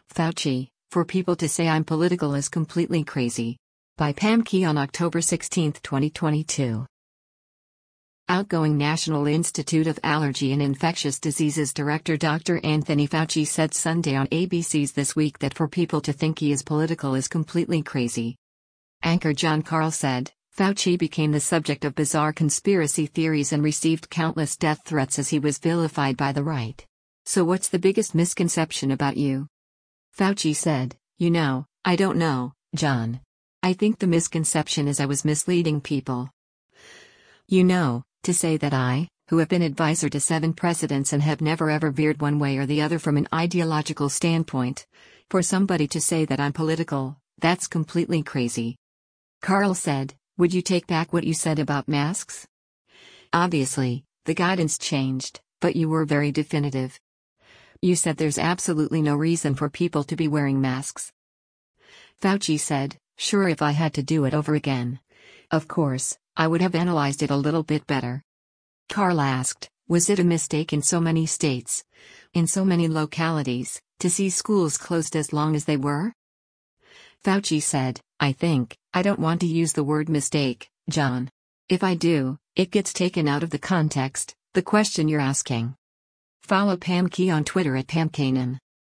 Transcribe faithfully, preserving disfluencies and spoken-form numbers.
Fauci, for people to say I'm political is completely crazy. By Pam Key on October sixteenth, twenty twenty-two. Outgoing National Institute of Allergy and Infectious Diseases Director Doctor Anthony Fauci said Sunday on A B C's This Week that for people to think he is political is completely crazy. Anchor Jon Karl said, Fauci became the subject of bizarre conspiracy theories and received countless death threats as he was vilified by the right. So what's the biggest misconception about you? Fauci said, you know, I don't know, John. I think the misconception is I was misleading people. You know, to say that I, who have been advisor to seven presidents and have never ever veered one way or the other from an ideological standpoint, for somebody to say that I'm political, that's completely crazy. Karl said, would you take back what you said about masks? Obviously, the guidance changed, but you were very definitive. You said there's absolutely no reason for people to be wearing masks. Fauci said, sure, if I had to do it over again. Of course, I would have analyzed it a little bit better. Karl asked, was it a mistake in so many states, in so many localities, to see schools closed as long as they were? Fauci said, I think, I don't want to use the word mistake, John. If I do, it gets taken out of the context, the question you're asking. Follow Pam Key on Twitter at Pam Kanan.